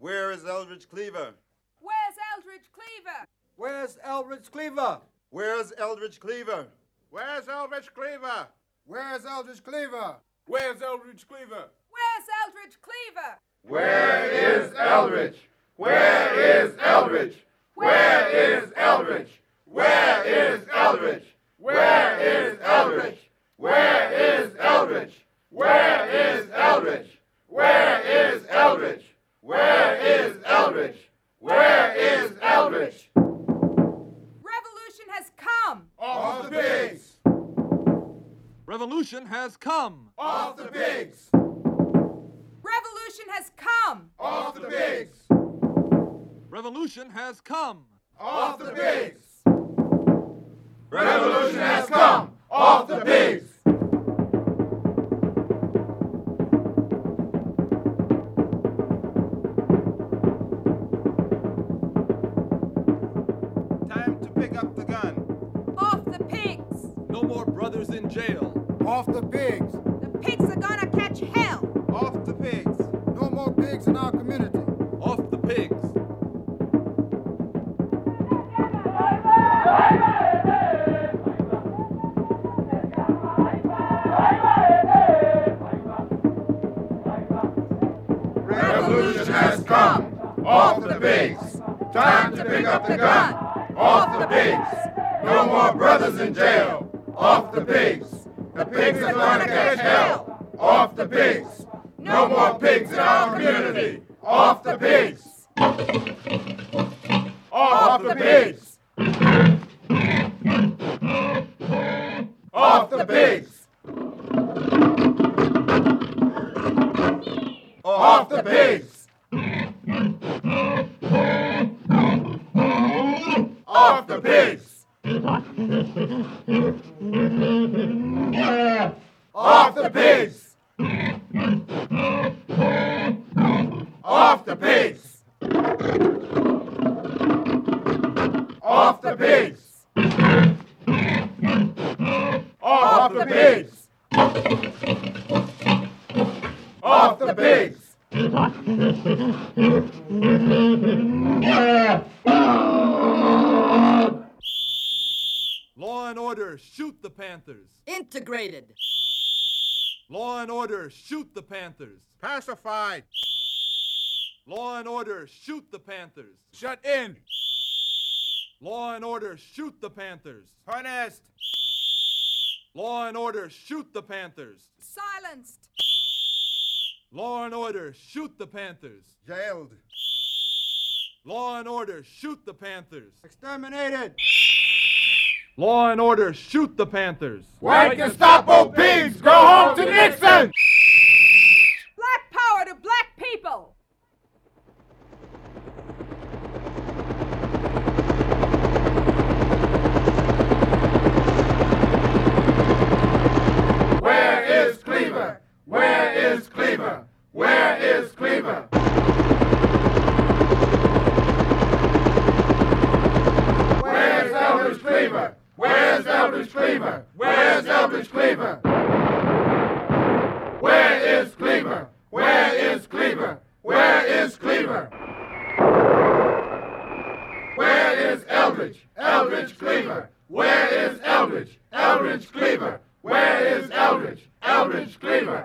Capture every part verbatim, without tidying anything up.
Where is Eldridge Cleaver? Where's Eldridge Cleaver? Where's Eldridge Cleaver? Where's Eldridge Cleaver? Where's Eldridge Cleaver? Where's Eldridge Cleaver? Where's Eldridge Cleaver? Where's Eldridge Cleaver? Where is Eldridge? Where is Eldridge? Where is Eldridge? Where is Eldridge? Where is Eldridge? Where is Eldridge? Where is Eldridge? Where is Eldridge? Where is Eldridge? Where is Eldridge? Revolution has come! Off the pigs! Revolution has come! Off the pigs! Revolution has come! Off the pigs! Revolution has come! Off the pigs! Revolution has come! Off the pigs! Time to pick up the gun. Off the pigs! No more brothers in jail! Off the pigs! The pigs are gonna catch hell! Off the pigs. No more pigs in our community. Off the pigs! Revolution has come! Off the pigs! Time to pick up the gun! Off the pigs! No more brothers in jail! Off the pigs! The pigs are gonna catch hell! Off the pigs! No more pigs in our community! Off the pigs! Off the pigs! Off the pigs! Off the pigs! Off the pigs! Off the pigs! Off the pigs! Off the pigs! Off the pigs! Off the pigs! Law and order, shoot the Panthers! Integrated! Law and order, shoot the Panthers! Pacified. Law and order, shoot the Panthers! Shut in. Law and order, shoot the Panthers! Harnessed. Law and order, shoot the Panthers! Silenced! Law and order, shoot the Panthers! Jailed. Law and order, shoot the Panthers! Exterminated. Law and order, shoot the Panthers! White Gestapo pigs, go home to Nixon! Black power to black people! Where is Cleaver? Where is Cleaver? Where is Cleaver? Where's Eldridge Cleaver? Where's Eldridge Cleaver? Where's Eldridge Cleaver? Where is Cleaver? Where is Cleaver? Where is Cleaver? Where is Eldridge? Eldridge Cleaver. Where is Eldridge? Eldridge Cleaver. Where is Eldridge? Eldridge Cleaver.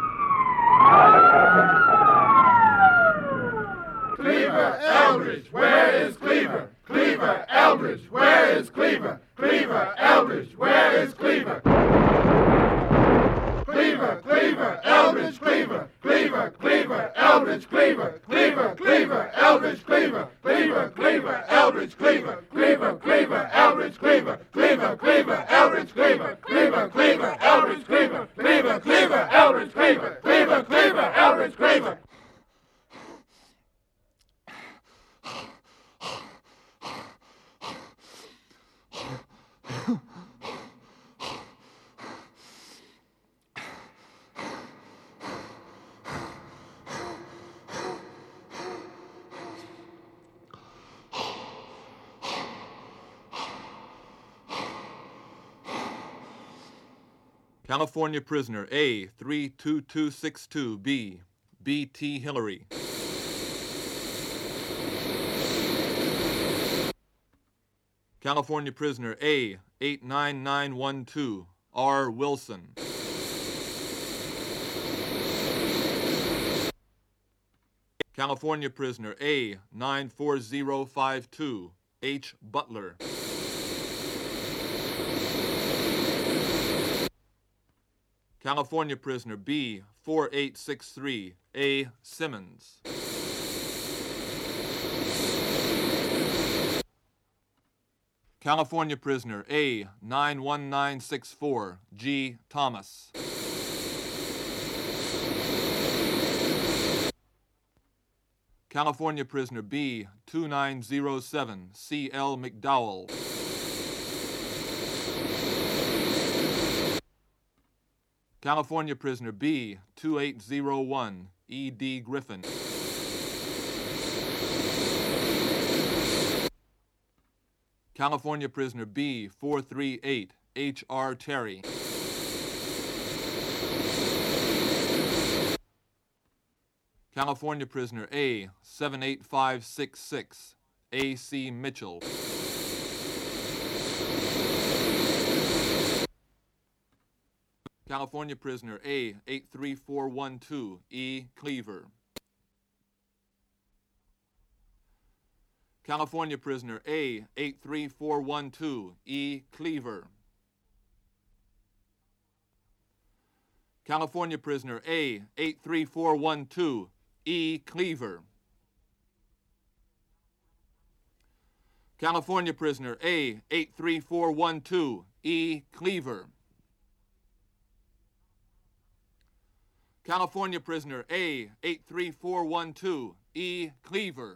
Cleaver, Eldridge, where is Cleaver? Cleaver, Eldridge, where is Cleaver? Cleaver, Eldridge, where is Cleaver? Cleaver, Cleaver, Eldridge, Cleaver, Cleaver, Cleaver, Eldridge, Cleaver, Cleaver, Cleaver, Eldridge, Cleaver, Cleaver, Cleaver, Eldridge, Cleaver, Cleaver, Cleaver, Eldridge, Cleaver, Cleaver, Cleaver, Eldridge, Cleaver, Cleaver, Cleaver, Eldridge, Cleaver, Cleaver, Cleaver, Eldridge, Cleaver, Cleaver, Cleaver, Eldridge, Cleaver. California prisoner A three two two six two B, B T Hillary. California prisoner A eight nine nine one two, R. Wilson. California prisoner A nine four zero five two, H. Butler. California prisoner B four eight six three, A. Simmons. California prisoner A nine one nine six four, G. Thomas. California prisoner B two nine zero seven, C. L. McDowell. California prisoner B two eight zero one, E. D. Griffin. California prisoner B four three eight, H. R. Terry. California prisoner A seven eight five six six, A. C. Mitchell. California prisoner A eight three four one two, E. Cleaver. California prisoner A eight three four one two, E. Cleaver. California prisoner A eight three four one two, E. Cleaver. California prisoner A eight three four one two, E. Cleaver. California prisoner A eight three four one two, E. Cleaver.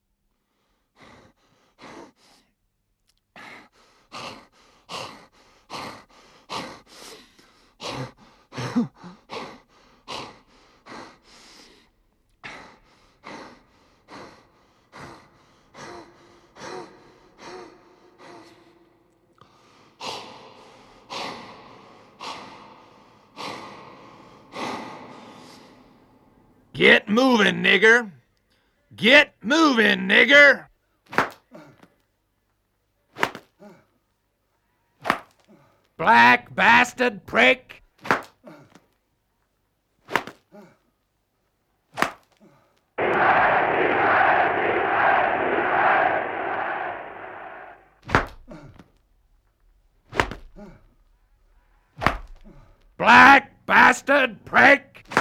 Get moving, nigger! Get moving, nigger! Black bastard prick! Black bastard prick!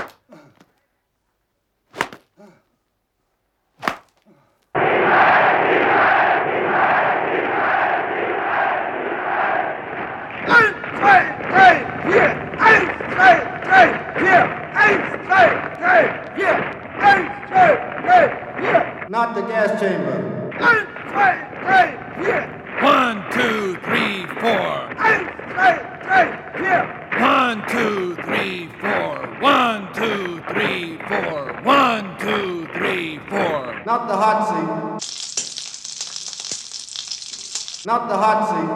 Not the gas chamber. One, two, three, four. One, two, three, four. One, two, three, four. One, two, three, four. Not the hot seat. Not the hot seat.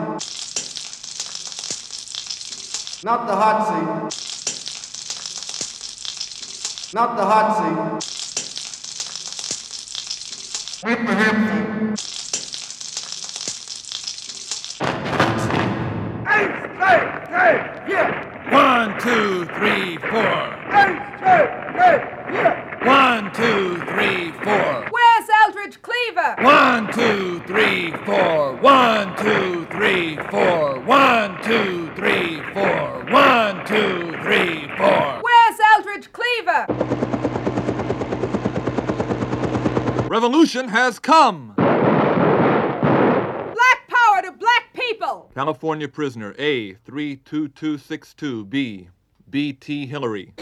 Not the hot seat. Not the hot seat. With the hip seat. One, two, three, four. One, two, three, four. Where's Eldridge Cleaver? One, two, three, four. One, two, three, four. One, two, three, four. One, two, three, four. Where's Eldridge Cleaver? Revolution has come! Black power to black people! California prisoner A three two two six two B, B T Hillary.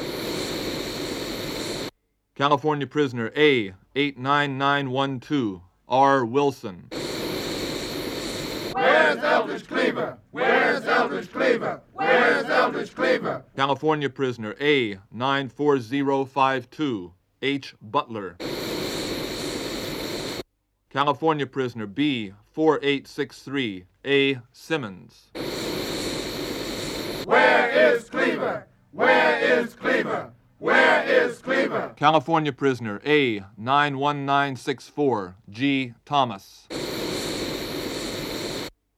California prisoner A eight nine nine one two, R. Wilson. Where's Eldridge Cleaver? Where's Eldridge Cleaver? Where's Eldridge Cleaver? California prisoner A nine four zero five two, H. Butler. California prisoner B four eight six three, A. Simmons. Where is Cleaver? Where is Cleaver? Where is Cleaver? California prisoner A nine one nine six four, G. Thomas.